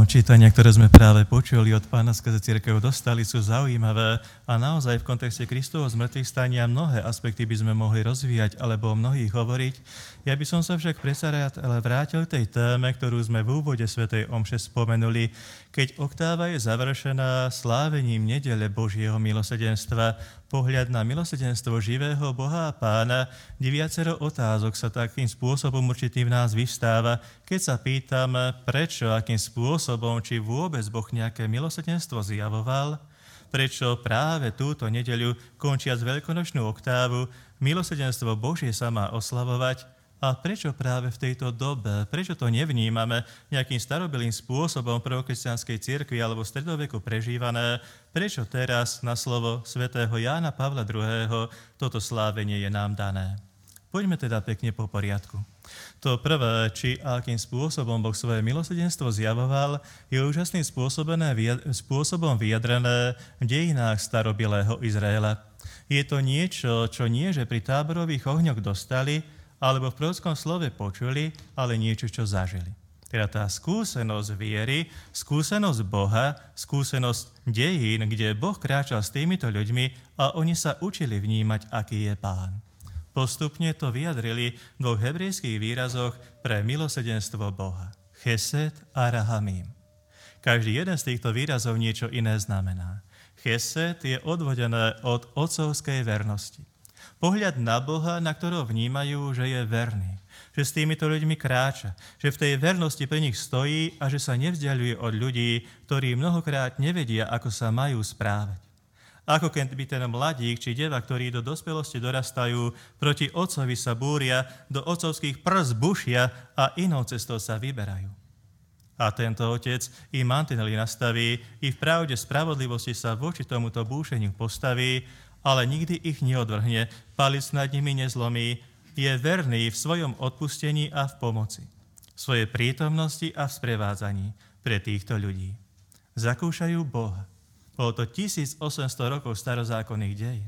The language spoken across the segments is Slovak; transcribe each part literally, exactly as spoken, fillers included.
čítania, ktoré sme práve počuli od Pána skrze cirkev dostali, sú zaujímavé a naozaj v kontexte Kristovho zmrtvých stania mnohé aspekty by sme mohli rozvíjať alebo o mnohých hovoriť. Ja by som sa však predsa rád ale vrátil k tej téme, ktorú sme v úvode svätej omše spomenuli, keď oktáva je završená slávením nedele Božieho milosrdenstva, pohľad na milosrdenstvo živého Boha a Pána, kde viacero otázok sa takým spôsobom určitým v nás vyvstáva, keď sa pýtame, prečo, akým spôsobom, či vôbec Boh nejaké milosrdenstvo zjavoval, prečo práve túto nedeľu, končiac veľkonočnú oktávu, milosrdenstvo Božie sa má oslavovať, a prečo práve v tejto dobe, prečo to nevnímame nejakým starobilým spôsobom prvokresťanskej cirkvi alebo v stredoveku prežívané, prečo teraz na slovo svätého Jána Pavla druhého. toto slávenie je nám dané. Poďme teda pekne po poriadku. To prvé, či akým spôsobom Boh svoje milosrdenstvo zjavoval, je úžasným spôsobom vyjadrené v dejinách starobilého Izraela. Je to niečo, čo nie, že pri táborových ohňoch dostali, alebo v prorockom slove počuli, ale niečo, čo zažili. Teda tá skúsenosť viery, skúsenosť Boha, skúsenosť dejín, kde Boh kráčal s týmito ľuďmi a oni sa učili vnímať, aký je Pán. Postupne to vyjadrili v dvoch hebrejských výrazoch pre milosrdenstvo Boha. Chesed a rahamim. Každý jeden z týchto výrazov niečo iné znamená. Chesed je odvodené od otcovskej vernosti. Pohľad na Boha, na ktorého vnímajú, že je verný, že s týmito ľuďmi kráča, že v tej vernosti pri nich stojí a že sa nevzdialuje od ľudí, ktorí mnohokrát nevedia, ako sa majú správať. Ako keby ten mladík či deva, ktorí do dospelosti dorastajú, proti otcovi sa búria, do otcovských prs bušia a inou cestou sa vyberajú. A tento otec im mantinely nastaví, i v pravde spravodlivosti sa voči tomuto búšeniu postaví, ale nikdy ich neodvrhne, palec nad nimi nezlomí, je verný v svojom odpustení a v pomoci, v svojej prítomnosti a v sprevádzaní pre týchto ľudí. Zakúšajú Boha. Bolo to tisícosemsto rokov starozákonných dejín.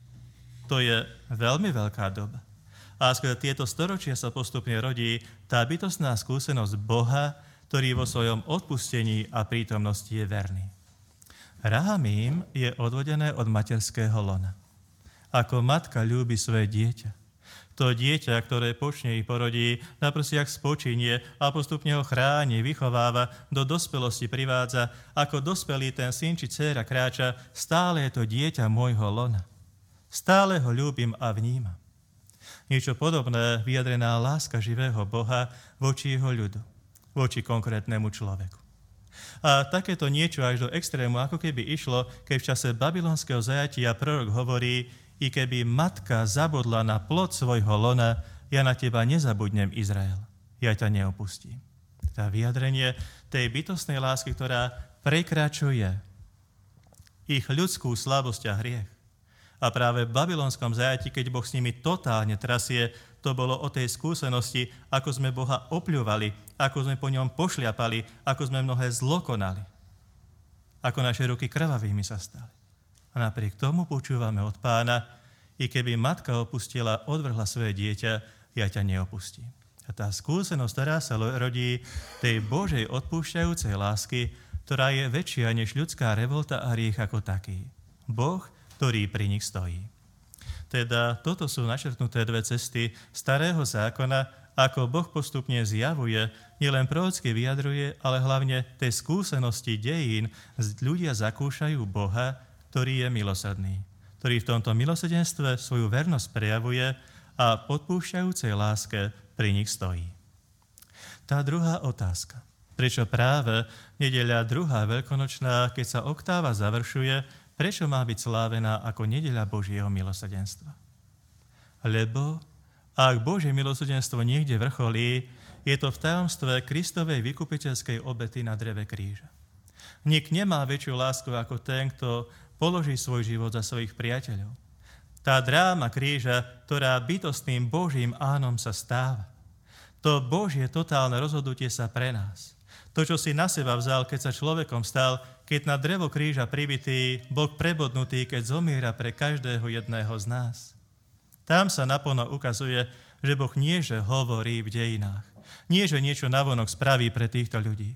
To je veľmi veľká doba. A skôr tieto storočia sa postupne rodí tá bytostná skúsenosť Boha, ktorý vo svojom odpustení a prítomnosti je verný. Rahamím je odvodené od materského lona. Ako matka ľúbi svoje dieťa. To dieťa, ktoré počne ich porodí, na prsiach spočinie a postupne ho chráni, vychováva, do dospelosti privádza. Ako dospelý ten syn či dcéra kráča, stále je to dieťa môjho lona. Stále ho ľúbim a vnímam. Niečo podobné vyjadrená láska živého Boha voči jeho ľudu, voči konkrétnemu človeku. A takéto niečo až do extrému, ako keby išlo, keď v čase babylonského zajatia prorok hovorí, i keby matka zabudla na plod svojho lona, ja na teba nezabudnem, Izrael. Ja ťa neopustím. Tá vyjadrenie tej bytostnej lásky, ktorá prekračuje ich ľudskú slabosť a hriech. A práve v babylonskom zajatí, keď Boh s nimi totálne trasie, to bolo o tej skúsenosti, ako sme Boha opľúvali, ako sme po ňom pošliapali, ako sme mnohé zlokonali. Ako naše ruky krvavými sa stali. A napriek tomu počúvame od Pána, i keby matka opustila, odvrhla svoje dieťa, ja ťa neopustím. A tá skúsenosť, ktorá sa rodí tej Božej odpúšťajúcej lásky, ktorá je väčšia než ľudská revolta a hriech ako taký. Boh, ktorý pri nich stojí. Teda toto sú načrtnuté dve cesty starého zákona, ako Boh postupne zjavuje, nielen prorocky vyjadruje, ale hlavne tej skúsenosti dejín ľudia zakúšajú Boha, ktorý je milosrdný, ktorý v tomto milosrdenstve svoju vernosť prejavuje a v odpúšťajúcej láske pri nich stojí. Tá druhá otázka. Prečo práve nedeľa druhá veľkonočná, keď sa oktáva završuje, prečo má byť slávená ako nedeľa Božieho milosrdenstva? Lebo ak Božie milosrdenstvo niekde vrcholí, je to v tajomstve Kristovej vykupiteľskej obety na dreve kríža. Nik nemá väčšiu lásku ako ten, kto položí svoj život za svojich priateľov. Tá dráma kríža, ktorá bytostným Božím ánom sa stáva. To Božie totálne rozhodnutie sa pre nás. To, čo si na seba vzal, keď sa človekom stal, keď na drevo kríža pribitý, Boh prebodnutý, keď zomiera pre každého jedného z nás. Tam sa naplno ukazuje, že Boh nie, že hovorí v dejinách. Nie, že niečo navonok spraví pre týchto ľudí,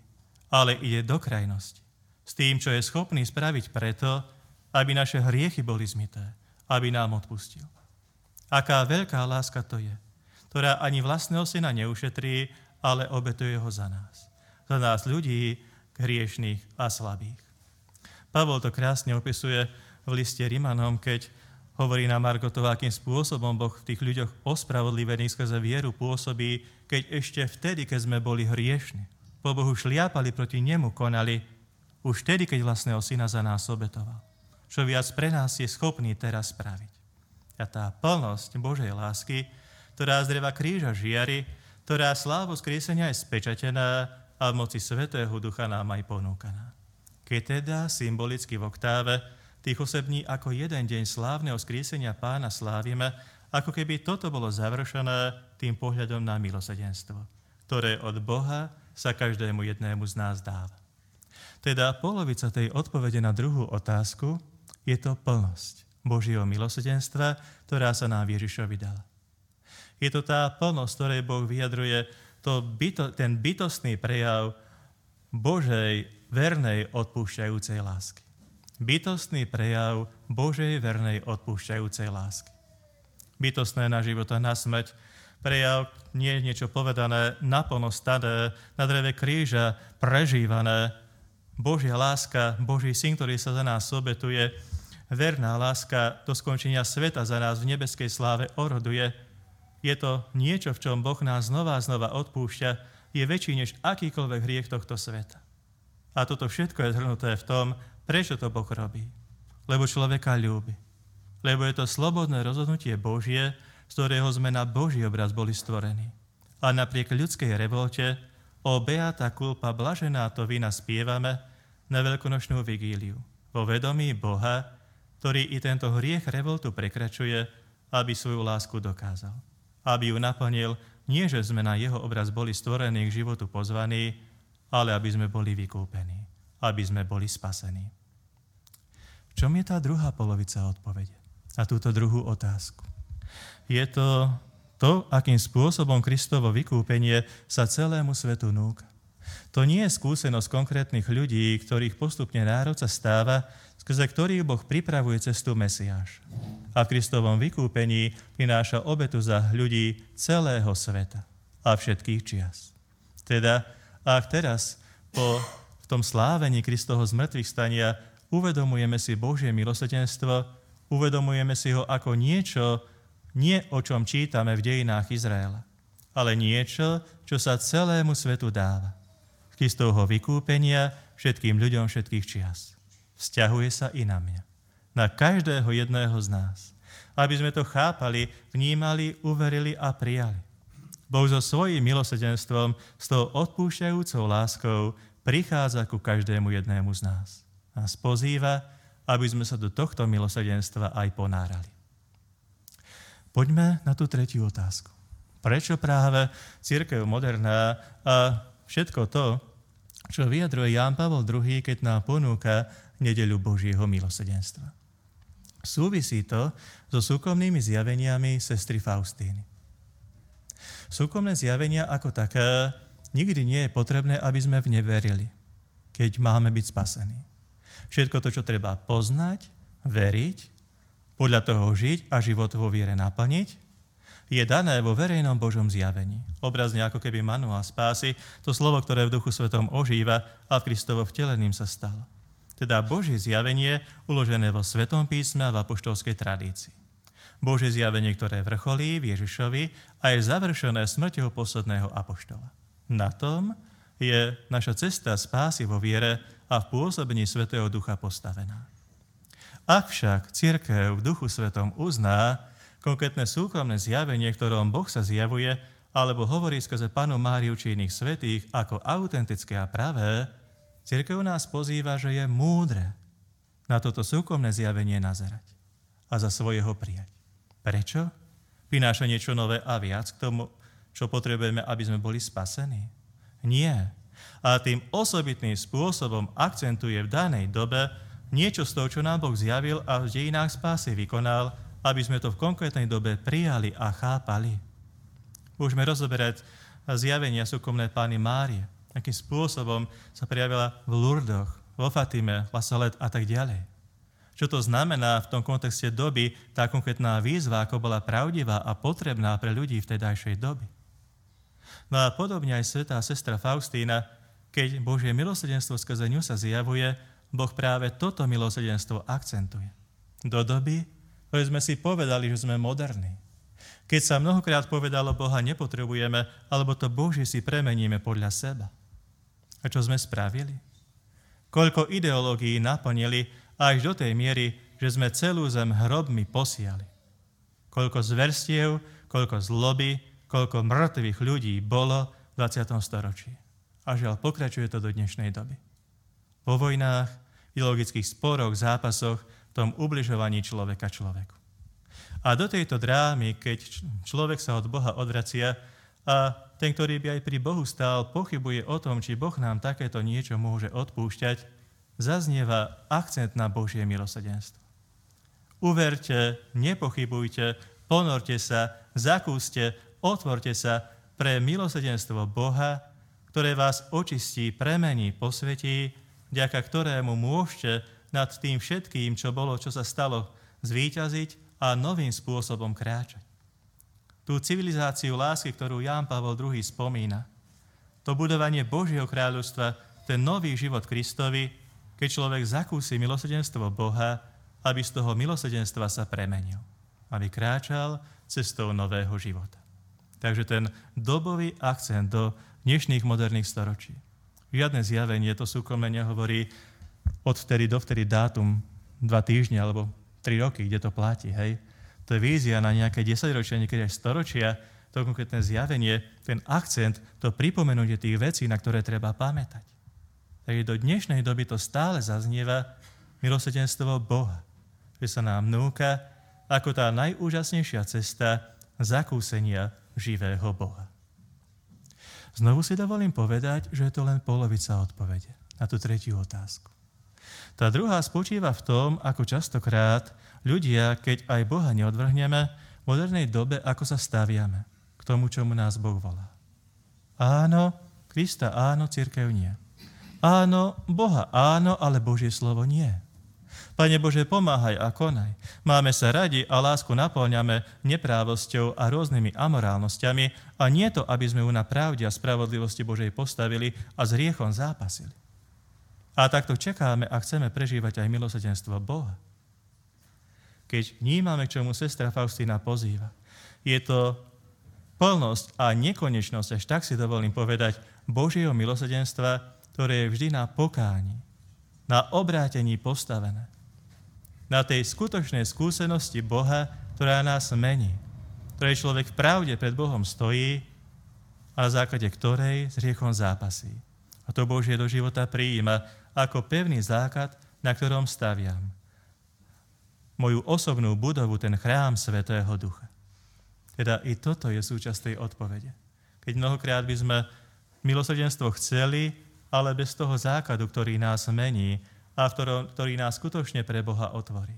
ale ide do krajnosti. S tým, čo je schopný spraviť preto, aby naše hriechy boli zmyté, aby nám odpustil. Aká veľká láska to je, ktorá ani vlastného syna neušetrí, ale obetuje ho za nás. Za nás ľudí, hriešných a slabých. Pavol to krásne opisuje v liste Rimanom, keď hovorí na margo toho, akým spôsobom Boh v tých ľuďoch ospravodlivených skrze vieru pôsobí, keď ešte vtedy, keď sme boli hriešni, po Bohu šliapali, proti nemu konali, už vtedy, keď vlastného syna za nás obetoval. Čo viac pre nás je schopný teraz spraviť. A tá plnosť Božej lásky, ktorá z dreva kríža žiari, ktorá slávu skriesenia je spečatená a v moci Svätého Ducha nám aj ponúkaná. Keď teda symbolicky v oktáve tých osem dní ako jeden deň slávneho skriesenia Pána slávime, ako keby toto bolo završené tým pohľadom na milosrdenstvo, ktoré od Boha sa každému jednému z nás dáva. Teda polovica tej odpovede na druhú otázku je to plnosť Božieho milosrdenstva, ktorá sa nám Ježišovi dala. Je to tá plnosť, ktorej Boh vyjadruje to byto, ten bytostný prejav Božej vernej odpúšťajúcej lásky. Bytostný prejav Božej vernej odpúšťajúcej lásky. Bytostné na život a na smrť, prejav nie je niečo povedané, naplno stané, na dreve kríža, prežívané. Božia láska, Boží syn, ktorý sa za nás obetuje, verná láska do skončenia sveta za nás v nebeskej sláve oroduje. Je to niečo, v čom Boh nás znova a znova odpúšťa, je väčší než akýkoľvek hriech tohto sveta. A toto všetko je zhrnuté v tom, prečo to Boh robí. Lebo človeka ľúbi. Lebo je to slobodné rozhodnutie Božie, z ktorého sme na Boží obraz boli stvorení. A napriek ľudskej revolte, o beata culpa, blažená to vina spievame na veľkonočnú vigíliu. Vo vedomí Boha, ktorý i tento hriech revoltu prekračuje, aby svoju lásku dokázal. Aby ju naplnil, nie že sme na jeho obraz boli stvorení k životu pozvaní, ale aby sme boli vykúpení, aby sme boli spasení. V čom je tá druhá polovica odpovede na túto druhú otázku? Je to to, akým spôsobom Kristovo vykúpenie sa celému svetu núka. To nie je skúsenosť konkrétnych ľudí, ktorých postupne národ sa stáva, skrze ktorých Boh pripravuje cestu Mesiáša. A v Kristovom vykúpení prináša obetu za ľudí celého sveta a všetkých čias. Teda, ak teraz po v tom slávení Kristovho zmrtvých stania uvedomujeme si Božie milosrdenstvo, uvedomujeme si ho ako niečo, nie o čom čítame v dejinách Izraela, ale niečo, čo sa celému svetu dáva. Kristovho vykúpenia všetkým ľuďom všetkých čias. Vzťahuje sa i na mňa, na každého jedného z nás. Aby sme to chápali, vnímali, uverili a prijali. Boh so svojím milosrdenstvom, s tou odpúšťajúcou láskou prichádza ku každému jednému z nás. Nás pozýva, aby sme sa do tohto milosrdenstva aj ponárali. Poďme na tú tretiu otázku. Prečo práve cirkev moderná a všetko to, čo vyjadruje Ján Pavol druhý, keď nám ponúka nedeľu Božieho milosrdenstva? Súvisí to so súkromnými zjaveniami sestry Faustíny. Súkromné zjavenia ako také nikdy nie je potrebné, aby sme v ne verili, keď máme byť spasení. Všetko to, čo treba poznať, veriť, podľa toho žiť a život vo viere naplniť, je dané vo verejnom Božom zjavení. Obrazne ako keby manuál spásy, to slovo, ktoré v Duchu Svetom ožíva a v Kristovo vteleným sa stalo. Teda Božie zjavenie uložené vo Svetom písme a v apoštolskej tradícii. Božie zjavenie, ktoré vrcholí v Ježišovi a je završené smrťou posledného apoštola. Na tom je naša cesta spásy vo viere a v pôsobení Svätého Ducha postavená. Ak však cirkev v Duchu Svetom uzná konkrétne súkromné zjavenie, ktorom Boh sa zjavuje, alebo hovorí skrze Pannu Máriu či iných svätých ako autentické a pravé, cirkev nás pozýva, že je múdre na toto súkromné zjavenie nazerať a za svojeho prijať. Prečo? Prináša niečo nové a viac k tomu, čo potrebujeme, aby sme boli spasení? Nie. A tým osobitným spôsobom akcentuje v danej dobe niečo z toho, čo nám Boh zjavil a v dejinách spásy vykonal, aby sme to v konkrétnej dobe prijali a chápali. Môžeme rozoberať zjavenia súkromné Panny Márie, akým spôsobom sa prejavila v Lurdoch, vo Fatime, La Salette a tak ďalej. Čo to znamená v tom kontexte doby, tá konkrétna výzva, ako bola pravdivá a potrebná pre ľudí v tedajšej doby. No a podobne aj svätá sestra Faustína, keď Božie milosrdenstvo skrze ňu sa zjavuje, Boh práve toto milosrdenstvo akcentuje. Do doby, ktoré sme si povedali, že sme moderní. Keď sa mnohokrát povedalo, Boha nepotrebujeme, alebo to Božie si premeníme podľa seba. A čo sme spravili? Koľko ideológií naplnili až do tej miery, že sme celú zem hrobmi posiali. Koľko zverstiev, koľko zloby, koľko mŕtvych ľudí bolo v dvadsiatom storočí. A žiaľ, pokračuje to do dnešnej doby. Vo vojnách, ideologických sporoch, zápasoch, v tom ubližovaní človeka človeku. A do tejto drámy, keď človek sa od Boha odvracia a ten, ktorý by aj pri Bohu stál, pochybuje o tom, či Boh nám takéto niečo môže odpúšťať, zaznieva akcent na Božie milosrdenstvo. Uverte, nepochybujte, ponorte sa, zakúste, otvorte sa pre milosrdenstvo Boha, ktoré vás očistí, premení, posvetí, vďaka ktorému môžete nad tým všetkým, čo bolo, čo sa stalo, zvíťaziť a novým spôsobom kráčať. Tú civilizáciu lásky, ktorú Ján Pavol druhý. Spomína, to budovanie Božieho kráľovstva, ten nový život Kristovi, keď človek zakúsi milosrdenstvo Boha, aby z toho milosrdenstva sa premenil, aby kráčal cestou nového života. Takže ten dobový akcent do dnešných moderných storočí. Žiadne zjavenie, to súkromne nehovorí od vtedy do vtedy dátum, dva týždne alebo tri roky, kde to platí, hej. To je vízia na nejaké desaťročia, niekedy aj storočia, to konkrétne zjavenie, ten akcent, to pripomenutie tých vecí, na ktoré treba pamätať. Takže do dnešnej doby to stále zaznieva milosrdenstvo Boha, že sa nám núka ako tá najúžasnejšia cesta zakúsenia živého Boha. Znovu si dovolím povedať, že je to len polovica odpovede na tú tretiu otázku. Tá druhá spočíva v tom, ako častokrát ľudia, keď aj Boha neodvrhneme, v modernej dobe, ako sa staviame k tomu, čomu nás Boh volá. Áno, Krista áno, cirkev nie. Áno, Boha áno, ale Božie slovo nie. Pane Bože, pomáhaj a konaj. Máme sa radi a lásku naplňame neprávosťou a rôznymi amorálnosťami a nie to, aby sme ju na pravde a spravodlivosti Božej postavili a s hriechom zápasili. A takto čakáme a chceme prežívať aj milosrdenstvo Boha. Keď vnímame, k čomu sestra Faustína pozýva, je to plnosť a nekonečnosť, až tak si dovolím povedať, Božieho milosrdenstva, ktoré je vždy na pokáni, na obrátení postavené. Na tej skutočnej skúsenosti Boha, ktorá nás mení, ktorej človek v pravde pred Bohom stojí a na základe ktorej s hriechom zápasí. A to Božie do života prijíma ako pevný základ, na ktorom staviam moju osobnú budovu, ten chrám Svätého Ducha. Teda i toto je súčasť tej odpovede. Keď mnohokrát by sme milosrdenstvo chceli, ale bez toho základu, ktorý nás mení a ktorý nás skutočne pre Boha otvorí.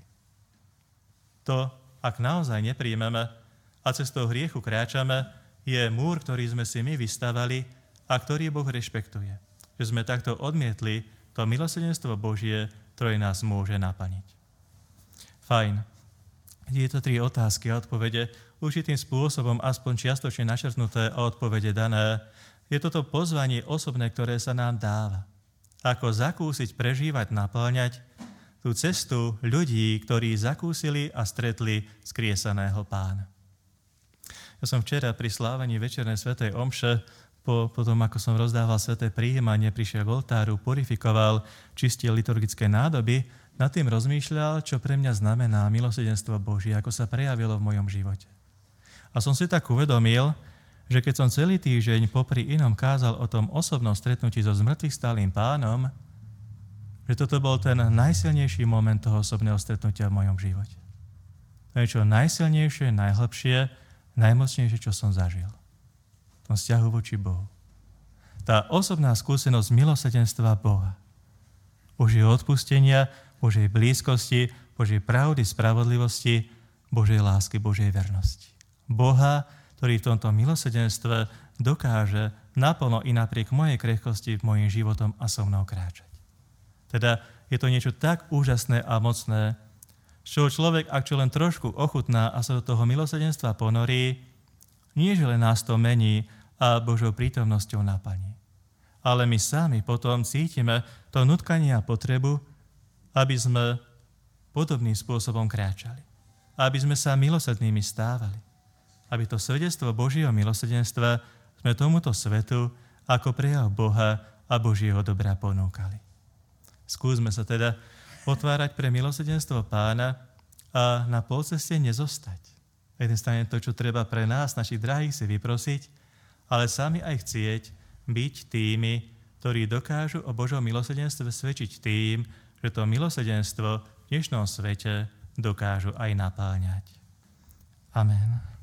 To, ak naozaj nepríjmeme a cestou hriechu kráčame, je múr, ktorý sme si my vystavali a ktorý Boh rešpektuje. Že sme takto odmietli to milosrdenstvo Božie, ktoré nás môže naplniť. Fajn. Je to tri otázky a odpovede určitým spôsobom aspoň čiastočne načrtnuté a odpovede dané. Je toto pozvanie osobné, ktoré sa nám dáva. Ako zakúsiť, prežívať, naplňať tú cestu ľudí, ktorí zakúsili a stretli skriesaného Pána. Ja som včera pri slávení večernej svätej omše, po, po tom, ako som rozdával sväté prijímanie, prišiel k oltáru, purifikoval, čistil liturgické nádoby, nad tým rozmýšľal, čo pre mňa znamená milosrdenstvo Božie, ako sa prejavilo v mojom živote. A som si tak uvedomil, že keď som celý týždeň popri inom kázal o tom osobnom stretnutí so zmrtvých stálým Pánom, že toto bol ten najsilnejší moment toho osobného stretnutia v mojom živote. To je čo najsilnejšie, najhlbšie, najmocnejšie, čo som zažil. V tom vzťahu voči Bohu. Tá osobná skúsenosť milosrdenstva Boha. Božieho odpustenia, Božej blízkosti, Božej pravdy, spravodlivosti, Božej lásky, Božej vernosti. Boha, ktorý v tomto milosrdenstve dokáže naplno i napriek mojej krehkosti mojim životom a so mnou kráčať. Teda je to niečo tak úžasné a mocné, čo človek, ak čo len trošku ochutná a sa do toho milosrdenstva ponorí, nie že len nás to mení a Božou prítomnosťou naplní. Ale my sami potom cítime to nutkanie a potrebu, aby sme podobným spôsobom kráčali. Aby sme sa milosrdnými stávali. Aby to svedectvo Božieho milosrdenstva sme tomuto svetu ako prejav Boha a Božieho dobra ponúkali. Skúsme sa teda otvárať pre milosrdenstvo Pána a na polceste nezostať. Na jednej strane to, čo treba pre nás, našich drahých, si vyprosiť, ale sami aj chcieť byť tými, ktorí dokážu o Božom milosrdenstve svedčiť tým, že to milosrdenstvo v dnešnom svete dokážu aj napáňať. Amen.